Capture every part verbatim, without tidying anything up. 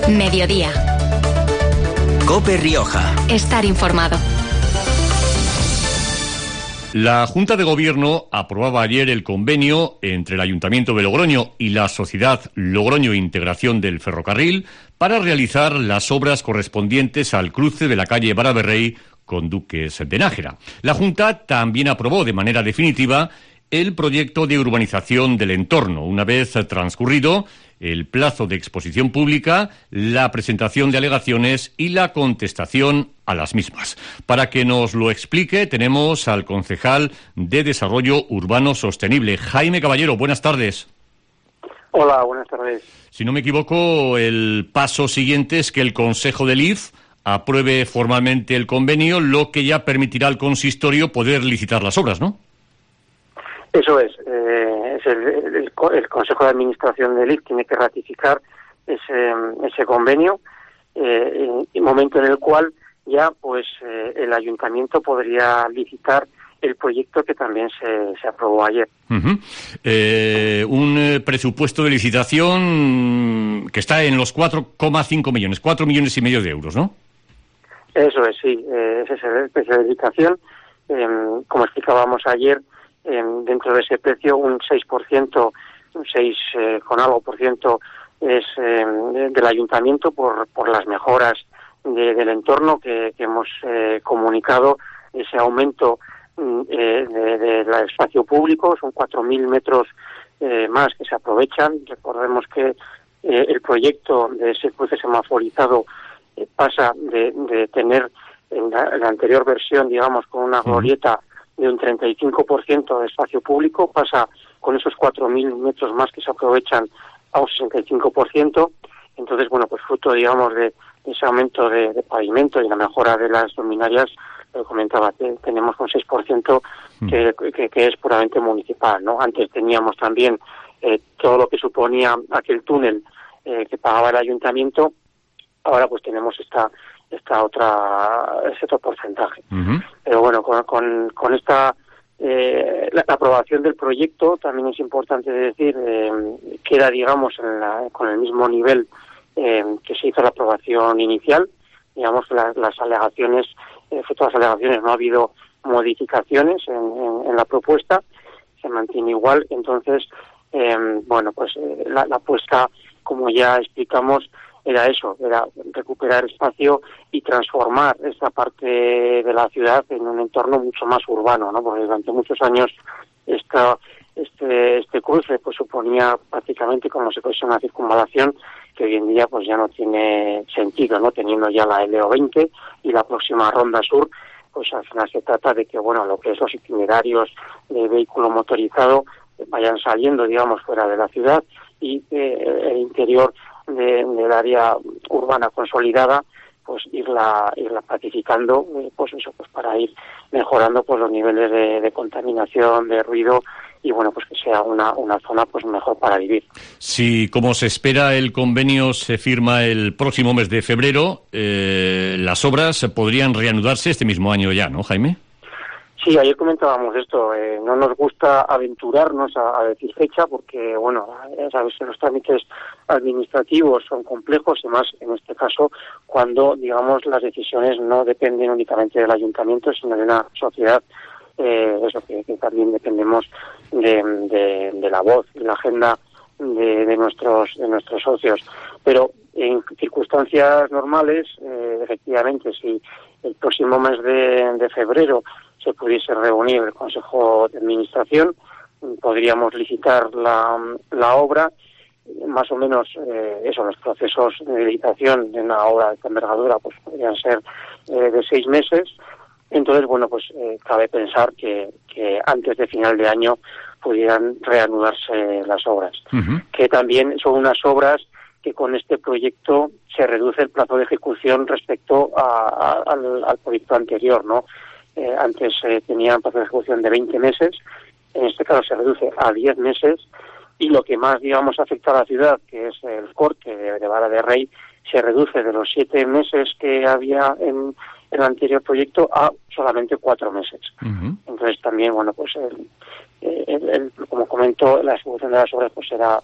Mediodía. COPE Rioja. Estar informado. La Junta de Gobierno aprobaba ayer el convenio entre el Ayuntamiento de Logroño y la Sociedad Logroño Integración del Ferrocarril para realizar las obras correspondientes al cruce de la calle Baraberrey con Duques de Nájera. La Junta también aprobó de manera definitiva el proyecto de urbanización del entorno, una vez transcurrido el plazo de exposición pública, la presentación de alegaciones y la contestación a las mismas. Para que nos lo explique, tenemos al concejal de Desarrollo Urbano Sostenible, Jaime Caballero. Buenas tardes. Hola, buenas tardes. Si no me equivoco, el paso siguiente es que el Consejo del I F apruebe formalmente el convenio, lo que ya permitirá al consistorio poder licitar las obras, ¿no? Eso es. Eh, es el, el, el Consejo de Administración del I F tiene que ratificar ese, ese convenio, eh, en el momento en el cual ya pues eh, el Ayuntamiento podría licitar el proyecto que también se, se aprobó ayer. Uh-huh. Eh, un eh, presupuesto de licitación que está en los cuatro coma cinco millones, cuatro millones y medio de euros, ¿no? Eso es, sí. Eh, ese es el precio de licitación. Eh, como explicábamos ayer, eh, dentro de ese precio un seis por ciento, un seis eh, con algo por ciento es eh, del Ayuntamiento por, por las mejoras de, del entorno que, que hemos eh, comunicado, ese aumento eh, de, de, del espacio público, son cuatro mil metros eh, más que se aprovechan. Recordemos que eh, el proyecto de ese cruce semaforizado eh, pasa de, de tener en la, en la anterior versión, digamos, con una glorieta de un treinta y cinco por ciento de espacio público, pasa con esos cuatro mil metros más que se aprovechan a un sesenta y cinco por ciento. Entonces, bueno, pues fruto, digamos, de, de ese aumento de, de pavimento y la mejora de las luminarias, lo comentaba, que tenemos un seis por ciento que, que, que es puramente municipal, ¿no? Antes teníamos también eh, todo lo que suponía aquel túnel eh, que pagaba el ayuntamiento, ahora pues tenemos esta esta otra ese otro porcentaje. Uh-huh. Pero bueno, con, con, con esta eh, la, la aprobación del proyecto también es importante decir eh, queda, digamos, en la, con el mismo nivel eh, que se hizo la aprobación inicial. Digamos que la, las alegaciones, eh, fruto de las alegaciones, no ha habido modificaciones en, en, en la propuesta, se mantiene igual. Entonces, eh, bueno, pues eh, la, la apuesta, como ya explicamos, era eso, era recuperar espacio y transformar esta parte de la ciudad en un entorno mucho más urbano, ¿no? Porque durante muchos años esta, este este cruce pues suponía prácticamente como si fuese una circunvalación que hoy en día pues ya no tiene sentido, ¿no? Teniendo ya la L O veinte y la próxima Ronda Sur, pues al final se trata de que, bueno, lo que es los itinerarios de vehículo motorizado vayan saliendo, digamos, fuera de la ciudad y eh, el interior De, del área urbana consolidada, pues irla irla pacificando, eh, pues eso, pues para ir mejorando pues los niveles de, de contaminación, de ruido y bueno, pues que sea una una zona pues mejor para vivir. Si, como se espera, el convenio se firma el próximo mes de febrero, eh, las obras podrían reanudarse este mismo año ya, ¿no, Jaime? Sí, ayer comentábamos esto, eh, no nos gusta aventurarnos a, a decir fecha porque, bueno, ya sabes, los trámites administrativos son complejos y más en este caso cuando, digamos, las decisiones no dependen únicamente del ayuntamiento, sino de una sociedad, eh, eso que, que también dependemos de, de, de la voz y la agenda de, de nuestros de nuestros socios. Pero en circunstancias normales, eh, efectivamente, si el próximo mes de, de febrero se pudiese reunir el Consejo de Administración, podríamos licitar la, la obra, más o menos eh, eso, los procesos de licitación de una obra de esta envergadura pues podrían ser eh, de seis meses. Entonces, bueno, pues eh, cabe pensar que, que antes de final de año pudieran reanudarse las obras. Uh-huh. Que también son unas obras que con este proyecto se reduce el plazo de ejecución respecto a, a, al, al proyecto anterior, ¿no? Eh, antes eh, tenían plazo de ejecución de veinte meses, en este caso se reduce a diez meses y lo que más, digamos, afecta a la ciudad, que es el corte de, de Baraberrey, se reduce de los siete meses que había en, en el anterior proyecto a solamente cuatro meses. Uh-huh. Entonces también, bueno, pues el, el, el, como comento, la ejecución de las obras pues será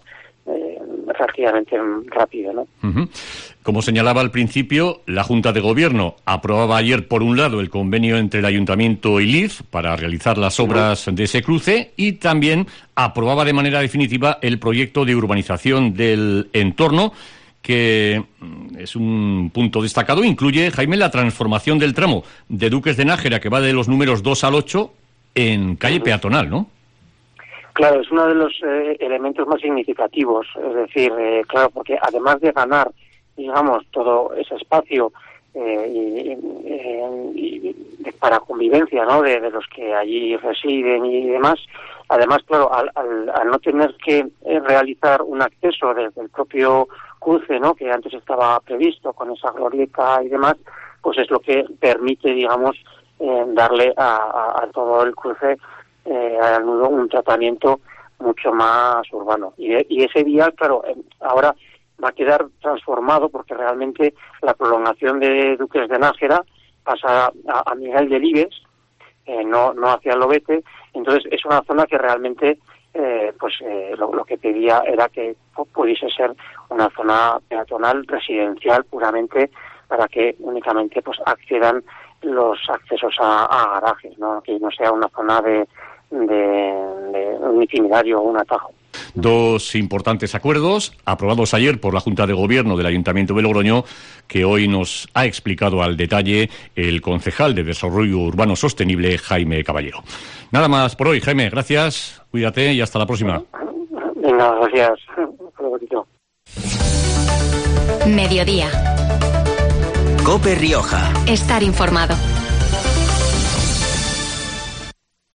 eh, relativamente rápido, ¿no? Uh-huh. Como señalaba al principio, la Junta de Gobierno aprobaba ayer, por un lado, el convenio entre el Ayuntamiento y L I F para realizar las obras de ese cruce, y también aprobaba de manera definitiva el proyecto de urbanización del entorno, que es un punto destacado. Incluye, Jaime, la transformación del tramo de Duques de Nájera, que va de los números dos al ocho, en calle peatonal, ¿no? Claro, es uno de los eh, elementos más significativos. Es decir, eh, claro, porque además de ganar, digamos, todo ese espacio eh, y, y, y para convivencia, ¿no?, de, de los que allí residen y demás, además, claro, al, al, al no tener que eh, realizar un acceso desde el propio cruce, ¿no?, que antes estaba previsto con esa glorieta y demás, pues es lo que permite, digamos, eh, darle a, a, a todo el cruce eh, al nudo un tratamiento mucho más urbano. Y, y ese vial, claro, eh, ahora va a quedar transformado porque realmente la prolongación de Duques de Nájera pasa a, a Miguel Delibes, eh, no, no hacia Lobete. Entonces es una zona que realmente eh, pues eh, lo, lo que pedía era que pudiese ser una zona peatonal residencial puramente, para que únicamente pues accedan los accesos a, a garajes, ¿no?, que no sea una zona de, de, de un itinerario o un atajo. Dos importantes acuerdos aprobados ayer por la Junta de Gobierno del Ayuntamiento de Logroño, que hoy nos ha explicado al detalle el concejal de Desarrollo Urbano Sostenible, Jaime Caballero. Nada más por hoy, Jaime. Gracias, cuídate y hasta la próxima. Venga, gracias. Mediodía. COPE Rioja. Estar informado.